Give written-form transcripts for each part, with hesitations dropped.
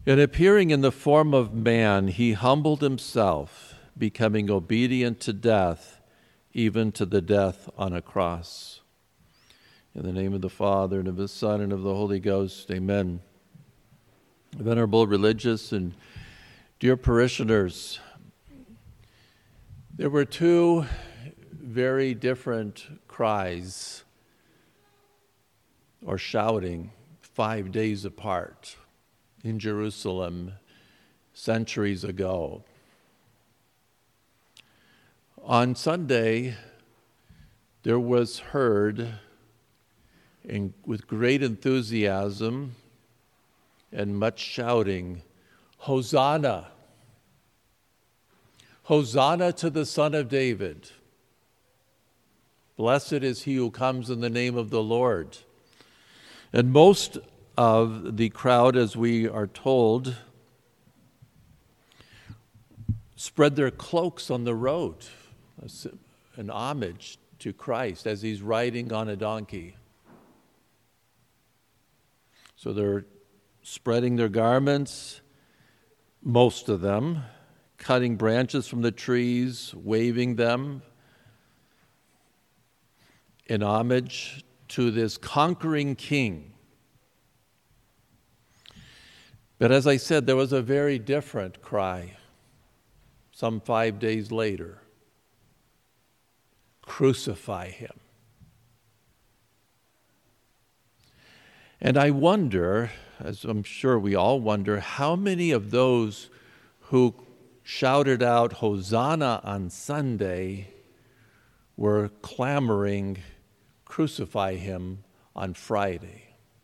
And appearing in the form of man, he humbled himself, becoming obedient to death, even to the death on a cross. In the name of the Father, and of the Son, and of the Holy Ghost, amen. Venerable religious and dear parishioners, there were two very different cries or shouting 5 days apart in Jerusalem centuries ago. On Sunday, there was heard with great enthusiasm and much shouting, Hosanna! Hosanna to the Son of David! Blessed is he who comes in the name of the Lord. And most of the crowd, as we are told, spread their cloaks on the road, an homage to Christ as he's riding on a donkey. So they're spreading their garments, most of them, cutting branches from the trees, waving them in homage to this conquering king. But as I said, there was a very different cry some 5 days later. Crucify him. And I wonder, as I'm sure we all wonder, how many of those who shouted out Hosanna on Sunday were clamoring, crucify him on Friday.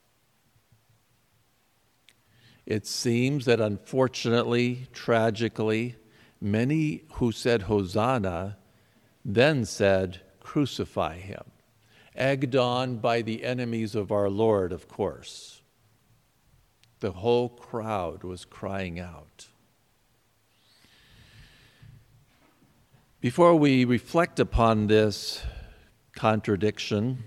It seems that unfortunately, tragically, many who said Hosanna then said, crucify him, egged on by the enemies of our Lord, of course. The whole crowd was crying out. Before we reflect upon this contradiction,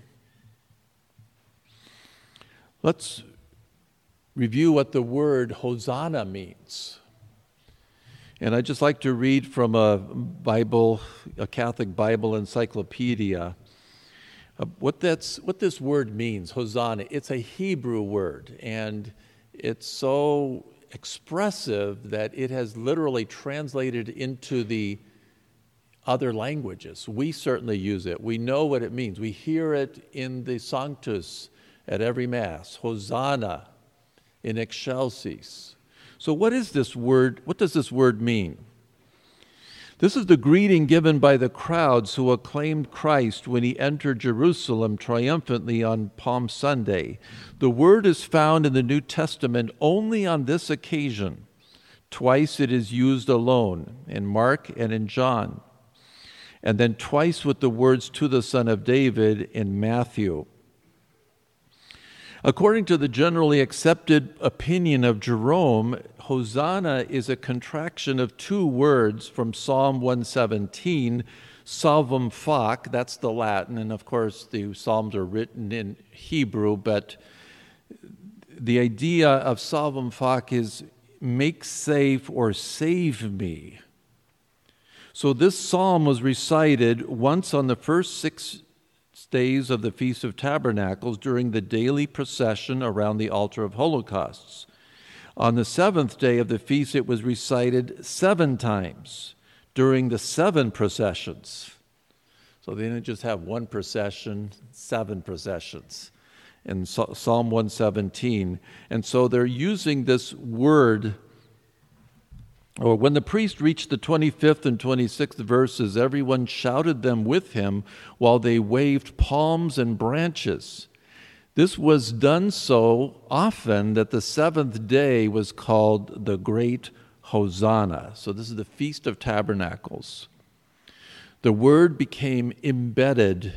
let's review what the word Hosanna means. And I'd just like to read from a Catholic Bible encyclopedia, what this word means, Hosanna. It's a Hebrew word, and it's so expressive that it has literally translated into the other languages. We certainly use it. We know what it means. We hear it in the Sanctus at every Mass, Hosanna in excelsis. So what is this word? What does this word mean? This is the greeting given by the crowds who acclaimed Christ when he entered Jerusalem triumphantly on Palm Sunday. The word is found in the New Testament only on this occasion. Twice it is used alone, in Mark and in John. And then twice with the words to the Son of David in Matthew. According to the generally accepted opinion of Jerome, Hosanna is a contraction of two words from Psalm 117, Salvum Fac, that's the Latin, and of course the Psalms are written in Hebrew, but the idea of Salvum Fac is make safe or save me. So this psalm was recited once on the first 6 days of the Feast of Tabernacles during the daily procession around the altar of holocausts. On the 7th day of the feast, it was recited 7 times during the 7 processions. So they didn't just have 1 procession, 7 processions in Psalm 117. And so they're using this word, or when the priest reached the 25th and 26th verses, everyone shouted them with him while they waved palms and branches. This was done so often that the 7th day was called the Great Hosanna. So this is the Feast of Tabernacles. The word became embedded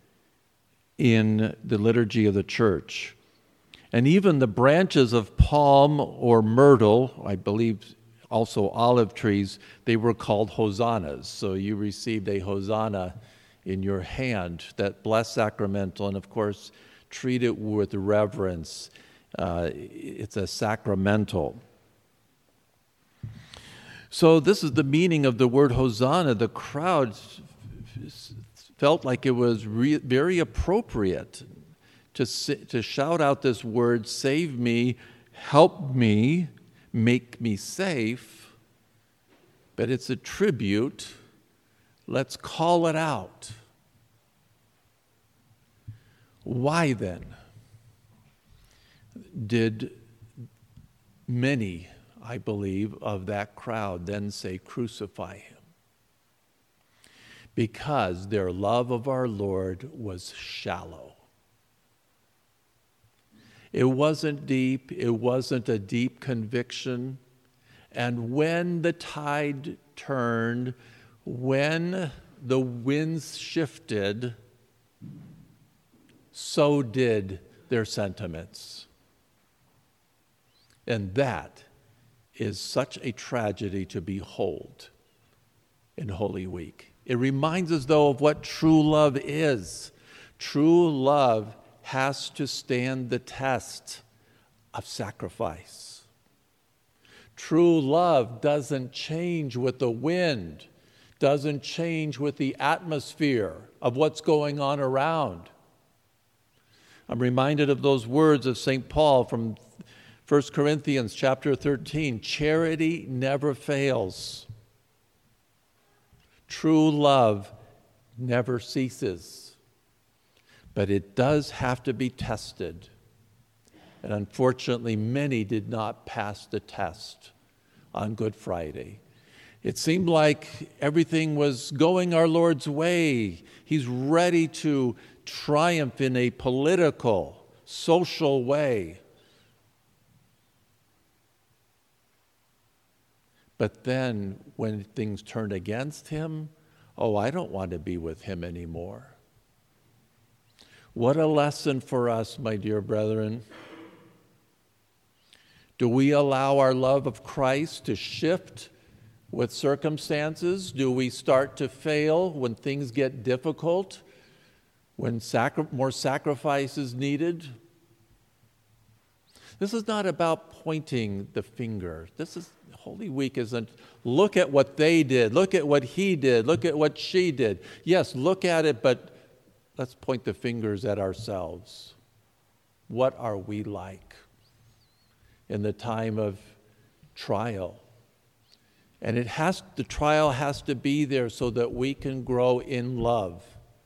in the liturgy of the church. And even the branches of palm or myrtle, I believe also olive trees, they were called hosannas. So you received a hosanna in your hand, that blessed sacramental, and of course, treat it with reverence. It's a sacramental. So this is the meaning of the word Hosanna. The crowd felt like it was very appropriate to shout out this word, save me, help me, make me safe. But it's a tribute. Let's call it out. Why then did many, I believe, of that crowd then say, crucify him? Because their love of our Lord was shallow. It wasn't deep. It wasn't a deep conviction. And when the tide turned, when the winds shifted, so did their sentiments. And that is such a tragedy to behold in Holy Week. It reminds us, though, of what true love is. True love has to stand the test of sacrifice. True love doesn't change with the wind, doesn't change with the atmosphere of what's going on around. I'm reminded of those words of St. Paul from 1 Corinthians chapter 13. Charity never fails. True love never ceases. But it does have to be tested. And unfortunately, many did not pass the test on Good Friday. It seemed like everything was going our Lord's way. He's ready to triumph in a political, social way. But then when things turned against him, I don't want to be with him anymore. What a lesson for us, my dear brethren. Do we allow our love of Christ to shift with circumstances? Do we start to fail when things get difficult? When more sacrifice is needed? This is not about pointing the finger. Holy Week isn't, look at what they did, look at what he did, look at what she did. Yes, look at it, but let's point the fingers at ourselves. What are we like in the time of trial? And the trial has to be there so that we can grow in love.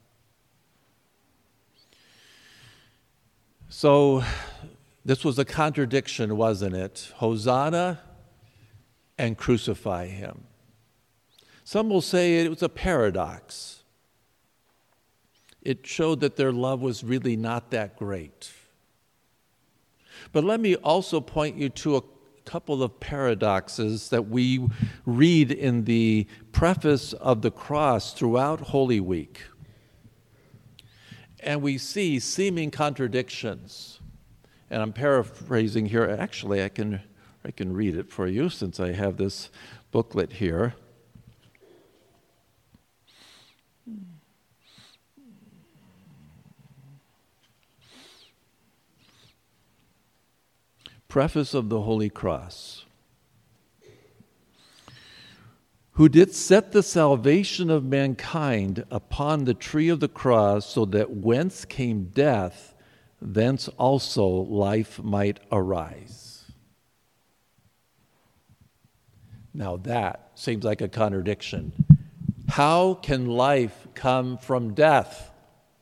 So this was a contradiction, wasn't it? Hosanna and crucify him. Some will say it was a paradox. It showed that their love was really not that great. But let me also point you to a couple of paradoxes that we read in the preface of the cross throughout Holy Week. And we see seeming contradictions. And I'm paraphrasing here. Actually, I can read it for you since I have this booklet here. Preface of the Holy Cross. Who did set the salvation of mankind upon the tree of the cross, so that whence came death, thence also life might arise. Now that seems like a contradiction. How can life come from death?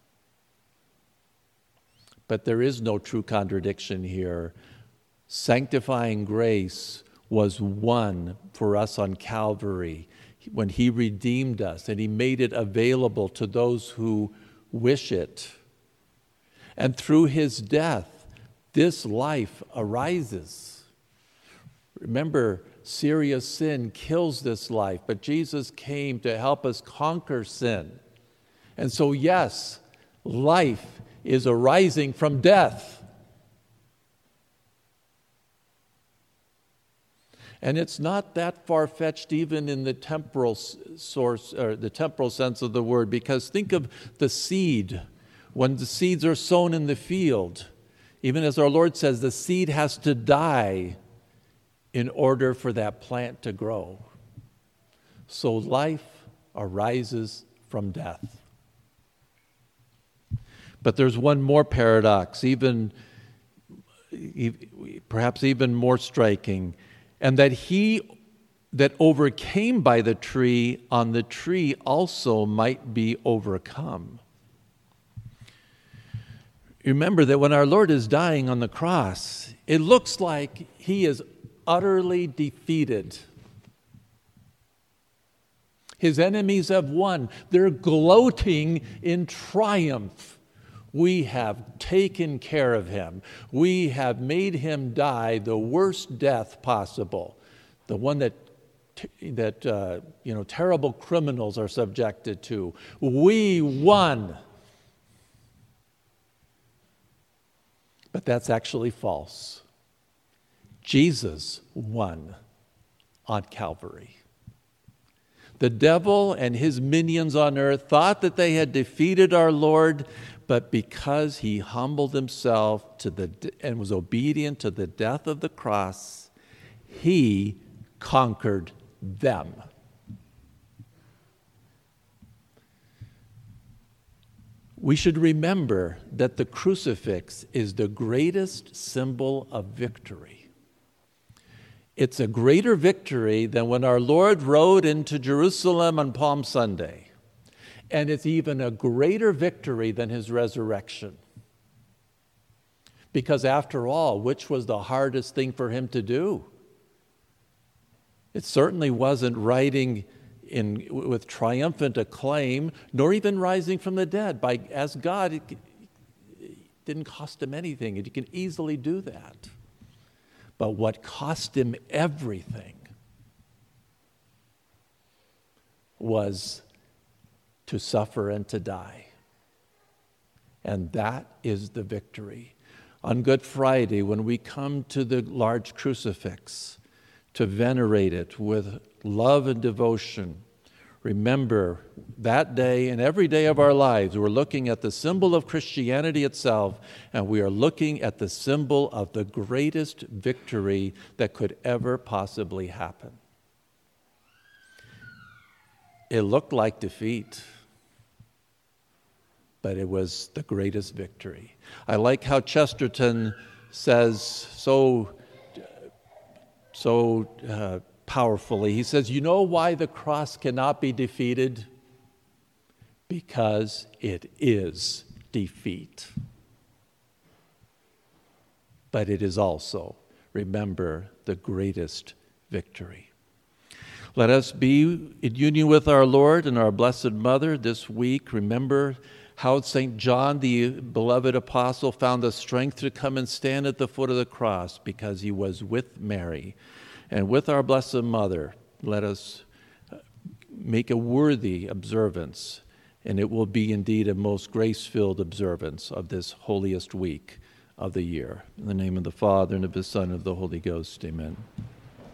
But there is no true contradiction here. Sanctifying grace was won for us on Calvary when he redeemed us and he made it available to those who wish it. And through his death, this life arises. Remember, serious sin kills this life, but Jesus came to help us conquer sin. And so, yes, life is arising from death. And it's not that far-fetched even in the temporal source or the temporal sense of the word, because think of the seed. When the seeds are sown in the field, even as our Lord says, the seed has to die in order for that plant to grow. so life arises from death. But there's one more paradox, perhaps even more striking, and that he that overcame by the tree on the tree also might be overcome. Remember that when our Lord is dying on the cross, it looks like he is utterly defeated. His enemies have won. They're gloating in triumph. We have taken care of him. We have made him die the worst death possible, the one that terrible criminals are subjected to. We won. But that's actually false. Jesus won on Calvary. The devil and his minions on earth thought that they had defeated our Lord, but because he humbled himself and was obedient to the death of the cross, he conquered them. We should remember that the crucifix is the greatest symbol of victory. It's a greater victory than when our Lord rode into Jerusalem on Palm Sunday. And it's even a greater victory than his resurrection. Because after all, which was the hardest thing for him to do? It certainly wasn't riding with triumphant acclaim, nor even rising from the dead. As God, it didn't cost him anything, and you can easily do that. But what cost him everything was to suffer and to die. And that is the victory. On Good Friday, when we come to the large crucifix to venerate it with love and devotion, remember that day and every day of our lives, we're looking at the symbol of Christianity itself, and we are looking at the symbol of the greatest victory that could ever possibly happen. It looked like defeat, but it was the greatest victory. I like how Chesterton says so powerfully. He says, you know why the cross cannot be defeated? Because it is defeat. But it is also, remember, the greatest victory. Let us be in union with our Lord and our Blessed Mother this week. Remember how St. John, the beloved apostle, found the strength to come and stand at the foot of the cross because he was with Mary. And with our Blessed Mother, let us make a worthy observance, and it will be indeed a most grace-filled observance of this holiest week of the year. In the name of the Father, and of the Son, and of the Holy Ghost, amen.